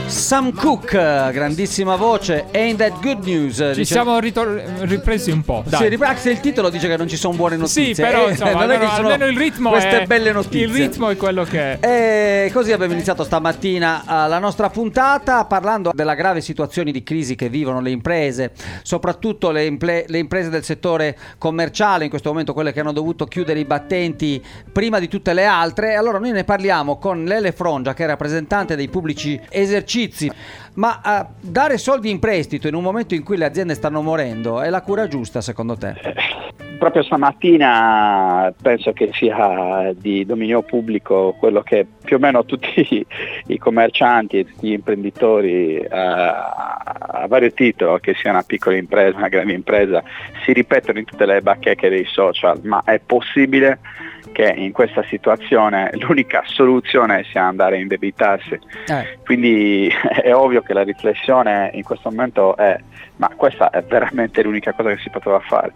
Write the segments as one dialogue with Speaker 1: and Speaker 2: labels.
Speaker 1: Sam Cooke, grandissima voce. Ain't that good news?
Speaker 2: Ci siamo ripresi un po'. Dai.
Speaker 1: Sì, anche il titolo dice che non ci sono buone notizie.
Speaker 2: Sì, però insomma, almeno il ritmo
Speaker 1: queste
Speaker 2: è
Speaker 1: belle notizie.
Speaker 2: Il ritmo è quello che è.
Speaker 1: E così abbiamo iniziato stamattina la nostra puntata parlando della grave situazione di crisi che vivono le imprese, soprattutto le imprese del settore commerciale, in questo momento quelle che hanno dovuto chiudere i battenti prima di tutte le altre. Allora noi ne parliamo con Lele Frongia, che è rappresentante dei pubblici esercizi. Ma dare soldi in prestito in un momento in cui le aziende stanno morendo è la cura giusta, secondo te?
Speaker 3: Proprio stamattina penso che sia di dominio pubblico quello che più o meno tutti i commercianti e tutti gli imprenditori a vario titolo, che sia una piccola impresa, una grande impresa, si ripetono in tutte le bacheche dei social. Ma è possibile che in questa situazione l'unica soluzione sia andare a indebitarsi? Quindi è ovvio che la riflessione in questo momento è: ma questa è veramente l'unica cosa che si poteva fare?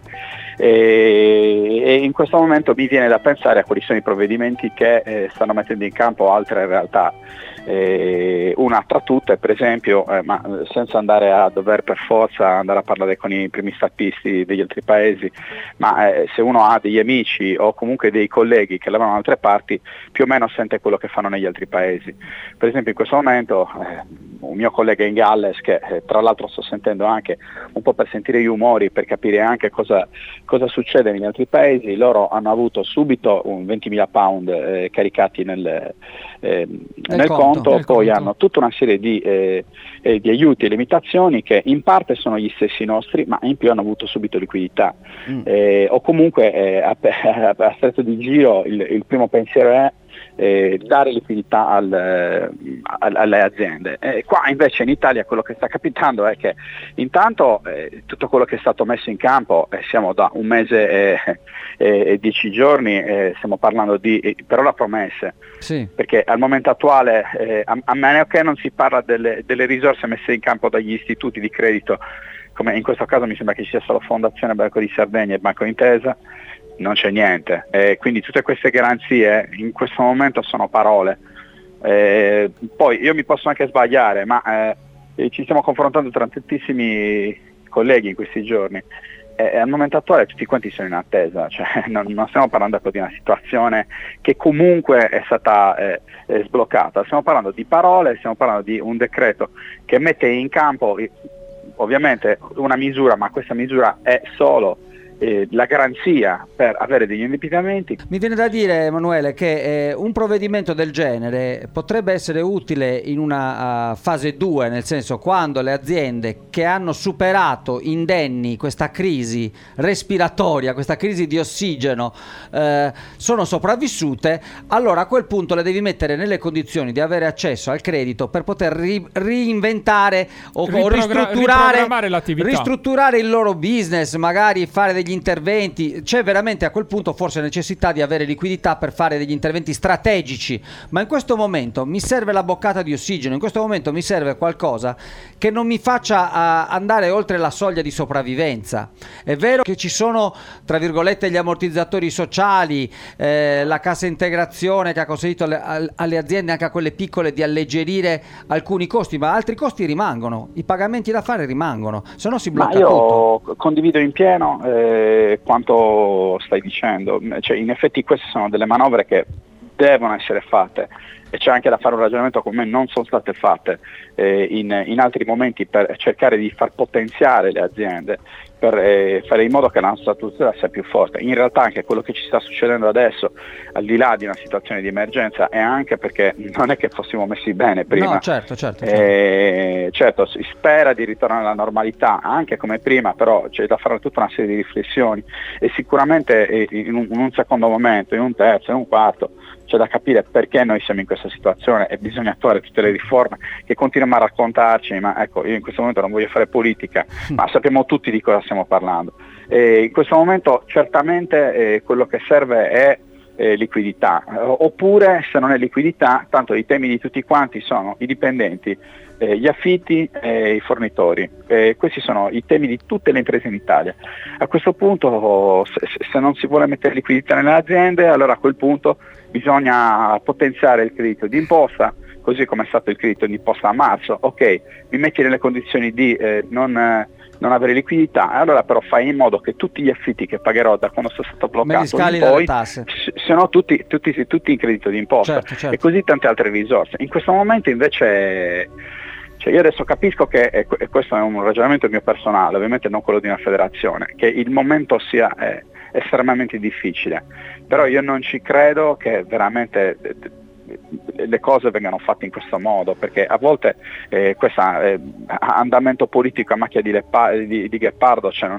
Speaker 3: E in questo momento mi viene da pensare a quali sono i provvedimenti che stanno mettendo in campo altre realtà. Una tra tutte, per esempio, ma senza andare a dover per forza andare a parlare con i primi statisti degli altri paesi, ma se uno ha degli amici o comunque dei colleghi che lavorano da altre parti, più o meno sente quello che fanno negli altri paesi. Per esempio in questo momento un mio collega in Galles, che tra l'altro sto sentendo anche un po' per sentire gli umori, per capire anche cosa succede negli altri paesi, loro hanno avuto subito un 20.000 pound caricati nel conto, poi hanno tutta una serie di aiuti e limitazioni che in parte sono gli stessi nostri, ma in più hanno avuto subito liquidità. O comunque a stretto di giro il primo pensiero è dare liquidità alle aziende. Qua invece in Italia quello che sta capitando è che intanto tutto quello che è stato messo in campo, siamo da un mese e 10 giorni, stiamo parlando di per ora promesse, sì. Perché al momento attuale a meno che non si parla delle risorse messe in campo dagli istituti di credito, come in questo caso mi sembra che ci sia solo Fondazione Banco di Sardegna e Banco Intesa, non c'è niente. Quindi tutte queste garanzie in questo momento sono parole. Poi io mi posso anche sbagliare, ma ci stiamo confrontando tra tantissimi colleghi in questi giorni. Al momento attuale tutti quanti sono in attesa, cioè non stiamo parlando di una situazione che comunque è stata sbloccata, stiamo parlando di parole, stiamo parlando di un decreto che mette in campo ovviamente una misura, ma questa misura è solo la garanzia per avere degli indebitamenti.
Speaker 1: Mi viene da dire, Emanuele, che un provvedimento del genere potrebbe essere utile in una fase 2, nel senso quando le aziende che hanno superato indenni questa crisi respiratoria, questa crisi di ossigeno, sono sopravvissute, allora a quel punto le devi mettere nelle condizioni di avere accesso al credito per poter reinventare o ristrutturare il loro business, magari fare degli interventi. C'è veramente a quel punto forse necessità di avere liquidità per fare degli interventi strategici, ma in questo momento mi serve la boccata di ossigeno, in questo momento mi serve qualcosa che non mi faccia andare oltre la soglia di sopravvivenza. È vero che ci sono tra virgolette gli ammortizzatori sociali, la cassa integrazione che ha consentito alle aziende, anche a quelle piccole, di alleggerire alcuni costi, ma altri costi rimangono, i pagamenti da fare rimangono, se no si blocca tutto.
Speaker 3: Io condivido in pieno quanto stai dicendo, cioè, in effetti queste sono delle manovre che devono essere fatte, e c'è anche da fare un ragionamento come non sono state fatte in altri momenti per cercare di far potenziare le aziende, per fare in modo che la nostra struttura sia più forte. In realtà anche quello che ci sta succedendo adesso, al di là di una situazione di emergenza, è anche perché non è che fossimo messi bene prima.
Speaker 1: No, certo.
Speaker 3: Certo, si spera di ritornare alla normalità anche come prima, però c'è da fare tutta una serie di riflessioni, e sicuramente in un secondo momento, in un terzo, in un quarto, c'è da capire perché noi siamo in questa situazione, e bisogna attuare tutte le riforme che continuiamo a raccontarci, ma ecco, io in questo momento non voglio fare politica, ma sappiamo tutti di cosa stiamo parlando. In questo momento certamente quello che serve è liquidità, oppure se non è liquidità, tanto i temi di tutti quanti sono i dipendenti, gli affitti e i fornitori. Questi sono i temi di tutte le imprese in Italia. A questo punto se non si vuole mettere liquidità nelle aziende, allora a quel punto bisogna potenziare il credito d'imposta, così come è stato il credito d'imposta a marzo, ok, mi metti nelle condizioni di non avere liquidità, allora però fai in modo che tutti gli affitti che pagherò da quando sono stato bloccato in poi siano tutti in credito d'imposta,
Speaker 1: certo.
Speaker 3: E così tante altre risorse. In questo momento invece, io adesso capisco che, e questo è un ragionamento mio personale, ovviamente non quello di una federazione, che il momento sia estremamente difficile, però io non ci credo che veramente le cose vengano fatte in questo modo, perché a volte questo andamento politico a macchia di Gheppardo, cioè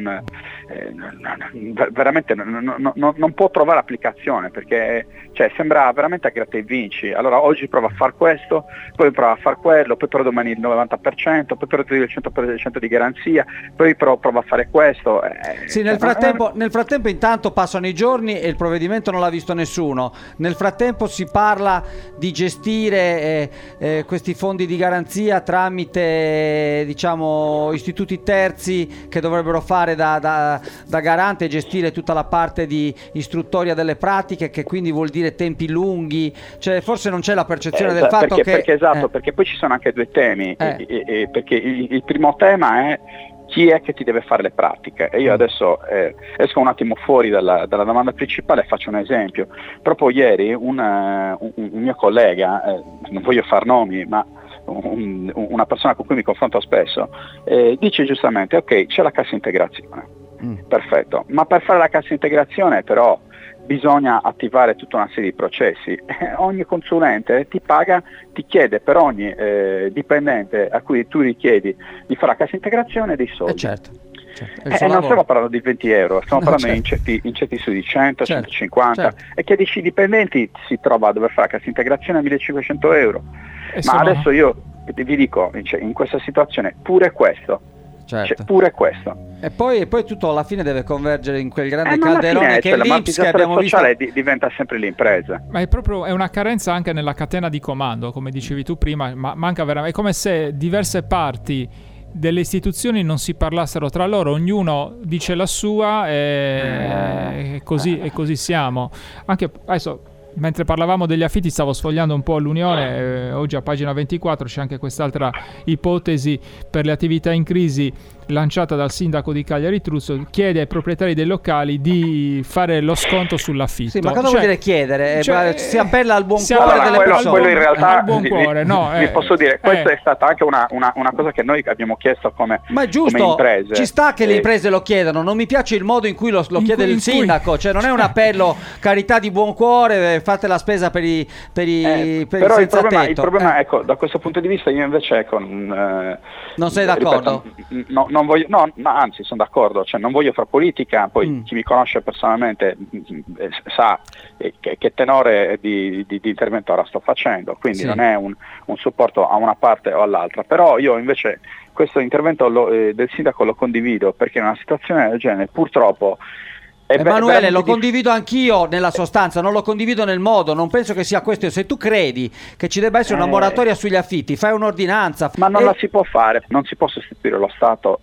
Speaker 3: veramente non può trovare applicazione, perché sembra veramente a gratta e vinci. Allora oggi prova a far questo, poi prova a far quello, poi però domani il 90%, poi però il 100% di garanzia, poi però prova a fare questo.
Speaker 1: Sì, nel frattempo intanto passano i giorni e il provvedimento non l'ha visto nessuno. Nel frattempo si parla di gestire questi fondi di garanzia tramite istituti terzi che dovrebbero fare da garante e gestire tutta la parte di istruttoria delle pratiche, che quindi vuol dire tempi lunghi, forse non c'è la percezione del fatto
Speaker 3: perché poi ci sono anche due temi, perché il primo tema è chi è che ti deve fare le pratiche, e io adesso esco un attimo fuori dalla domanda principale e faccio un esempio. Proprio ieri un mio collega, non voglio far nomi, ma una persona con cui mi confronto spesso, dice giustamente: ok, c'è la cassa integrazione, perfetto, ma per fare la cassa integrazione però bisogna attivare tutta una serie di processi. Ogni consulente ti chiede per ogni dipendente a cui tu richiedi di fare la cassa integrazione dei soldi.
Speaker 1: Certo.
Speaker 3: Non stiamo parlando di 20 euro, stiamo parlando di incentivi su di 100, 150, e che 10 dipendenti si trova a dover fare la cassa integrazione a 1.500 euro. Ma adesso io vi dico, in questa situazione pure questo.
Speaker 1: Certo.
Speaker 3: Pure questo.
Speaker 1: E poi tutto alla fine deve convergere in quel grande calderone che è l'INPS, che abbiamo visto.
Speaker 3: Diventa sempre l'impresa.
Speaker 2: Ma è una carenza anche nella catena di comando, come dicevi tu prima, ma manca veramente. È come se diverse parti delle istituzioni non si parlassero tra loro, ognuno dice la sua e così siamo. Anche adesso, mentre parlavamo degli affitti, stavo sfogliando un po' l'Unione, oggi a pagina 24 c'è anche quest'altra ipotesi per le attività in crisi lanciata dal sindaco di Cagliari Truzzo, chiede ai proprietari dei locali di fare lo sconto sull'affitto.
Speaker 1: Sì, ma cosa vuol dire chiedere? Si appella al buon cuore delle persone.
Speaker 3: Quello in realtà
Speaker 2: al buon cuore,
Speaker 3: vi posso dire, questa è stata anche una cosa che noi abbiamo chiesto come imprese.
Speaker 1: Ci sta che le imprese lo chiedano, non mi piace il modo in cui lo chiede il sindaco, non è un appello carità di buon cuore, fate la spesa per i
Speaker 3: però il problema ecco, da questo punto di vista io invece
Speaker 1: non sei d'accordo?
Speaker 3: Non voglio, ma anzi sono d'accordo, non voglio fare politica, poi chi mi conosce personalmente sa che tenore di intervento ora sto facendo, quindi non è un supporto a una parte o all'altra, però io invece questo intervento del sindaco lo condivido, perché in una situazione del genere purtroppo
Speaker 1: Emanuele, lo condivido anch'io nella sostanza, non lo condivido nel modo, non penso che sia questo. Se tu credi che ci debba essere una moratoria sugli affitti, fai un'ordinanza.
Speaker 3: Ma non la si può fare, non si può sostituire lo Stato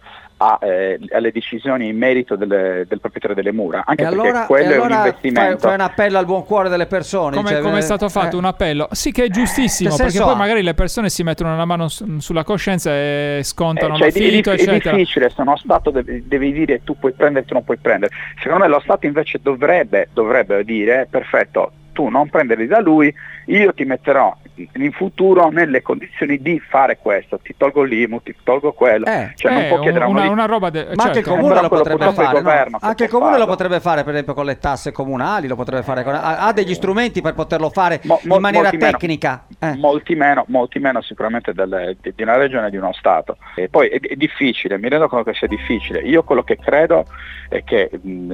Speaker 3: alle decisioni in merito del proprietario delle mura, anche perché quello è un investimento.
Speaker 1: Fai un appello al buon cuore delle persone,
Speaker 2: come è stato fatto un appello, sì, che è giustissimo, perché poi magari le persone si mettono una mano sulla coscienza e scontano l'affitto, eccetera.
Speaker 3: È difficile, se uno Stato devi dire tu puoi prendere, tu non puoi prendere. Secondo me lo Stato invece dovrebbe dire perfetto, tu non prenderli da lui, io ti metterò in futuro nelle condizioni di fare questo, ti tolgo l'IMU, ti tolgo quello, non può chiedere
Speaker 2: una roba
Speaker 1: ma anche il comune lo potrebbe fare, anche il comune lo potrebbe fare, per esempio con le tasse comunali lo potrebbe fare, ha degli strumenti per poterlo fare in maniera tecnica,
Speaker 3: molti meno sicuramente di una regione e di uno Stato. E poi è difficile, mi rendo conto che sia difficile. Io quello che credo è che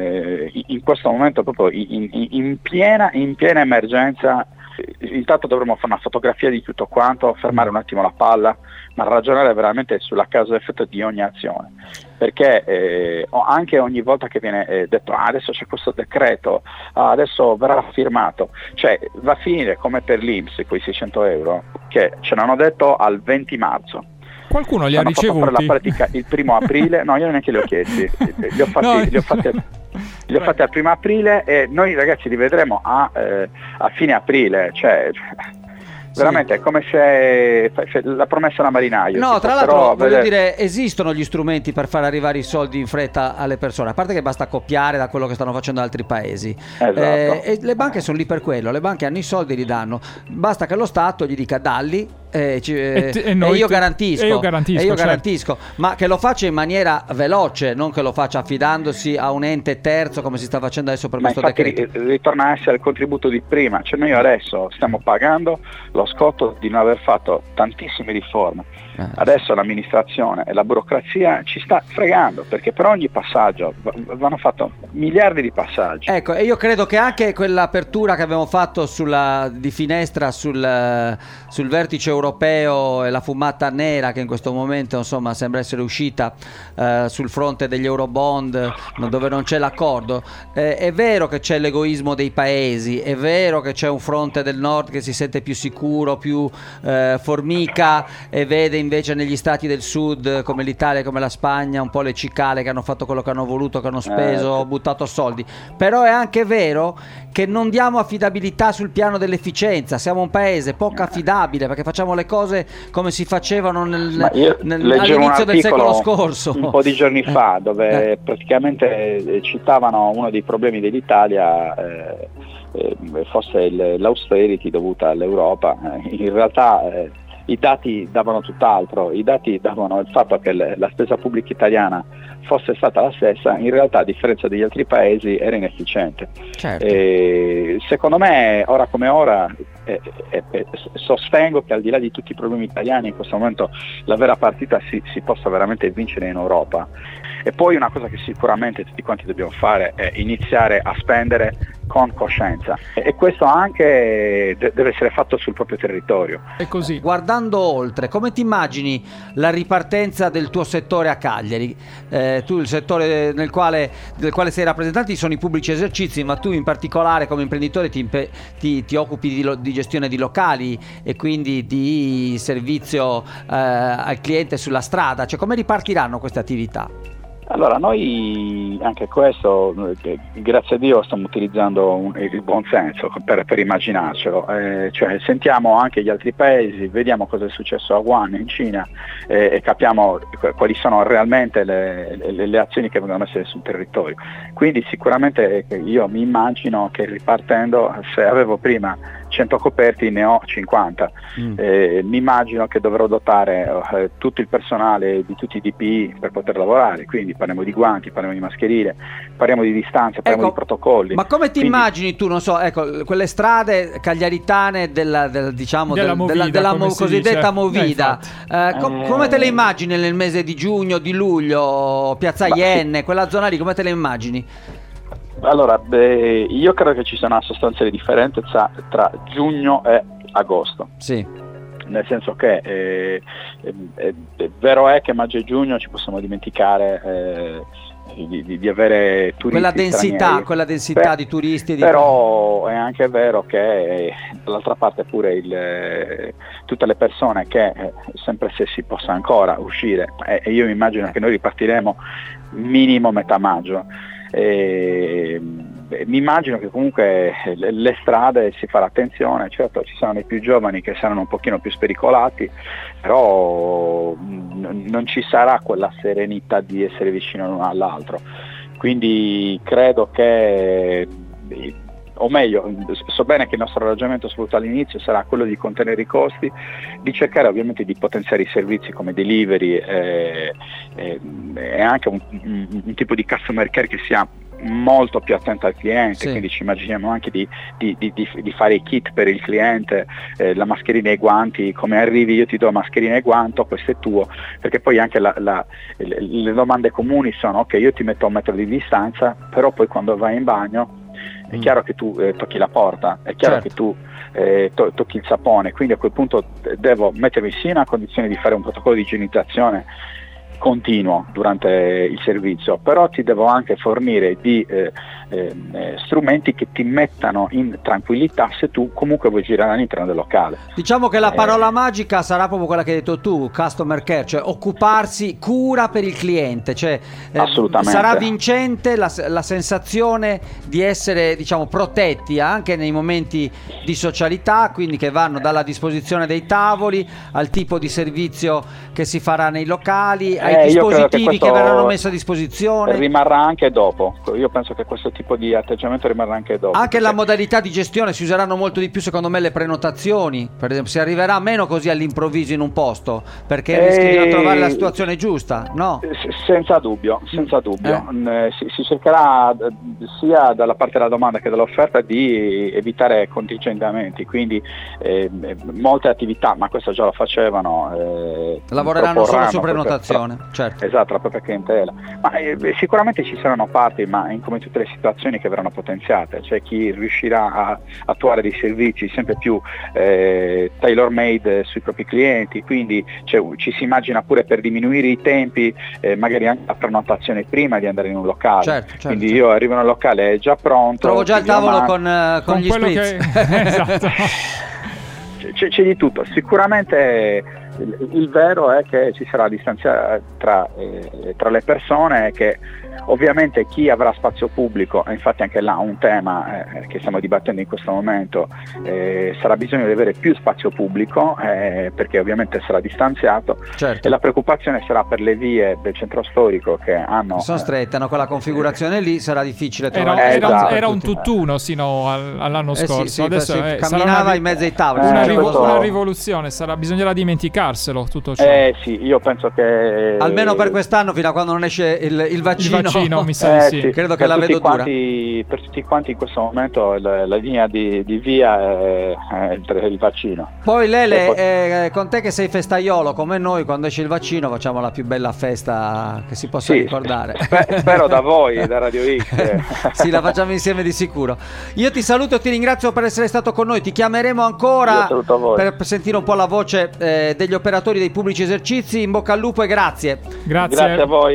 Speaker 3: in questo momento, proprio in piena emergenza, intanto dovremmo fare una fotografia di tutto quanto, fermare un attimo la palla, ma ragionare veramente sulla causa ed effetto di ogni azione, perché anche ogni volta che viene detto adesso c'è questo decreto, adesso verrà firmato, va a finire come per l'INPS, quei 600 euro che ce l'hanno detto al 20 marzo.
Speaker 2: Qualcuno li ha ricevuti?
Speaker 3: Per la pratica il 1 aprile, no, io neanche li ho chiesti, li ho fatti al 1 aprile e noi ragazzi li vedremo a fine aprile, veramente è come se la promessa alla marinaio.
Speaker 1: No,
Speaker 3: tipo,
Speaker 1: tra l'altro
Speaker 3: però,
Speaker 1: voglio dire, esistono gli strumenti per far arrivare i soldi in fretta alle persone, a parte che basta copiare da quello che stanno facendo altri paesi.
Speaker 3: Esatto.
Speaker 1: E le banche sono lì per quello, le banche hanno i soldi e li danno, basta che lo Stato gli dica dalli. E io garantisco,
Speaker 2: certo.
Speaker 1: ma che lo faccia in maniera veloce, non che lo faccia affidandosi a un ente terzo come si sta facendo adesso per questo decreto.
Speaker 3: Ritorna a essere il contributo di prima, cioè noi adesso stiamo pagando lo scotto di non aver fatto tantissime riforme. Adesso l'amministrazione e la burocrazia ci sta fregando, perché per ogni passaggio vanno fatto miliardi di passaggi.
Speaker 1: Ecco, e io credo che anche quell'apertura che abbiamo fatto di finestra sul vertice europeo e la fumata nera che in questo momento insomma sembra essere uscita sul fronte degli Eurobond, dove non c'è l'accordo, è vero che c'è l'egoismo dei paesi, è vero che c'è un fronte del nord che si sente più sicuro, più formica, e vede invece negli stati del sud come l'Italia, come la Spagna, un po' le cicale che hanno fatto quello che hanno voluto, che hanno speso, buttato soldi. Però è anche vero che non diamo affidabilità sul piano dell'efficienza, siamo un paese poco affidabile perché facciamo le cose come si facevano all'inizio del secolo scorso,
Speaker 3: un po' di giorni fa, dove praticamente citavano uno dei problemi dell'Italia fosse l'austerity dovuta all'Europa. In realtà i dati davano tutt'altro, i dati davano il fatto che la spesa pubblica italiana fosse stata la stessa, in realtà a differenza degli altri paesi era inefficiente.
Speaker 1: Certo.
Speaker 3: Secondo me ora come ora sostengo che al di là di tutti i problemi italiani in questo momento la vera partita si possa veramente vincere in Europa. E poi una cosa che sicuramente tutti quanti dobbiamo fare è iniziare a spendere con coscienza, e questo anche deve essere fatto sul proprio territorio.
Speaker 2: È così.
Speaker 1: Guardando oltre, come ti immagini la ripartenza del tuo settore a Cagliari? Tu il settore del quale sei rappresentante sono i pubblici esercizi, ma tu in particolare come imprenditore ti occupi di gestione di locali e quindi di servizio al cliente sulla strada, cioè come ripartiranno queste attività?
Speaker 3: Allora, noi anche questo, grazie a Dio, stiamo utilizzando il buon senso per immaginarcelo, cioè sentiamo anche gli altri paesi, vediamo cosa è successo a Wuhan in Cina e capiamo quali sono realmente le azioni che vengono messe sul territorio. Quindi sicuramente io mi immagino che ripartendo, se avevo prima 100 coperti ne ho 50, mi immagino che dovrò dotare tutto il personale di tutti i DPI per poter lavorare, quindi parliamo di guanti, parliamo di mascherine, parliamo di distanze, parliamo di protocolli.
Speaker 1: Ma come ti immagini tu, non so, ecco, quelle strade cagliaritane della cosiddetta Movida, come te le immagini nel mese di giugno, di luglio, Piazza Ienne, quella zona lì, come te le immagini?
Speaker 3: Allora, io credo che ci sia una sostanziale differenza tra giugno e agosto. Sì. Nel senso che vero è che maggio e giugno ci possiamo dimenticare di avere turisti
Speaker 1: quella densità di turisti.
Speaker 3: Però è anche vero che dall'altra parte pure tutte le persone che sempre se si possa ancora uscire, e io mi immagino che noi ripartiremo minimo metà maggio. Mi immagino che comunque le strade si farà attenzione, certo ci saranno i più giovani che saranno un pochino più spericolati, però non ci sarà quella serenità di essere vicino l'uno all'altro, quindi credo che, o meglio, so bene che il nostro ragionamento soprattutto all'inizio sarà quello di contenere i costi, di cercare ovviamente di potenziare i servizi come delivery e anche un tipo di customer care che sia molto più attento al cliente, sì. Quindi ci immaginiamo anche di fare i kit per il cliente, la mascherina e i guanti, come arrivi io ti do mascherina e guanto, questo è tuo, perché poi anche le domande comuni sono ok, io ti metto a 1 metro di distanza, però poi quando vai in bagno è chiaro che tu tocchi la porta, è chiaro che tu tocchi il sapone, quindi a quel punto devo mettermi sì in una condizione di fare un protocollo di igienizzazione continuo durante il servizio, però ti devo anche fornire di strumenti che ti mettano in tranquillità se tu comunque vuoi girare all'interno del locale.
Speaker 1: Diciamo che la parola magica sarà proprio quella che hai detto tu, customer care, cioè occuparsi, cura per il cliente, cioè
Speaker 3: assolutamente.
Speaker 1: Sarà vincente la sensazione di essere, diciamo, protetti anche nei momenti di socialità, quindi che vanno dalla disposizione dei tavoli al tipo di servizio che si farà nei locali, ai dispositivi che verranno messi a disposizione.
Speaker 3: Rimarrà anche dopo, io penso che questo tipo di atteggiamento rimarrà anche dopo.
Speaker 1: Anche la modalità di gestione, si useranno molto di più secondo me le prenotazioni, per esempio si arriverà meno così all'improvviso in un posto, perché rischi di non trovare la situazione giusta, no?
Speaker 3: Senza dubbio. Si cercherà sia dalla parte della domanda che dall'offerta di evitare contingentamenti, quindi molte attività, ma questo già lo facevano,
Speaker 1: lavoreranno solo su prenotazione, certo.
Speaker 3: Esatto, la propria clientela, ma sicuramente ci saranno parti, ma come tutte le situazioni, che verranno potenziate. C'è chi riuscirà a attuare dei servizi sempre più tailor made sui propri clienti, quindi ci si immagina pure per diminuire i tempi, magari anche la prenotazione prima di andare in un locale,
Speaker 1: certo,
Speaker 3: quindi io arrivo nel locale è già pronto,
Speaker 1: trovo già il tavolo con gli spritz.
Speaker 2: Esatto.
Speaker 3: C'è di tutto. Sicuramente il vero è che ci sarà distanza tra le persone, che ovviamente chi avrà spazio pubblico, e infatti anche là un tema che stiamo dibattendo in questo momento, sarà bisogno di avere più spazio pubblico, perché ovviamente sarà distanziato,
Speaker 1: certo.
Speaker 3: E la preoccupazione sarà per le vie del centro storico che
Speaker 1: sono strette, con la configurazione lì sarà difficile trovare.
Speaker 2: Era un tutt'uno sino all'anno scorso,
Speaker 1: adesso camminava in mezzo ai tavoli.
Speaker 2: Una rivoluzione, bisognerà dimenticarselo tutto ciò.
Speaker 3: Sì, io penso che
Speaker 1: almeno per quest'anno, fino a quando non esce il vaccino,
Speaker 2: mi sa di sì.
Speaker 1: Credo che la vedo dura.
Speaker 3: Per tutti quanti in questo momento la linea di via è il vaccino.
Speaker 1: Poi Lele, con te che sei festaiolo come noi, quando esce il vaccino facciamo la più bella festa che si possa ricordare.
Speaker 3: Spero da voi, da Radio X.
Speaker 1: Sì, la facciamo insieme di sicuro. Io ti saluto e ti ringrazio per essere stato con noi. Ti chiameremo ancora per sentire un po' la voce degli operatori dei pubblici esercizi. In bocca al lupo e grazie.
Speaker 3: Grazie a voi.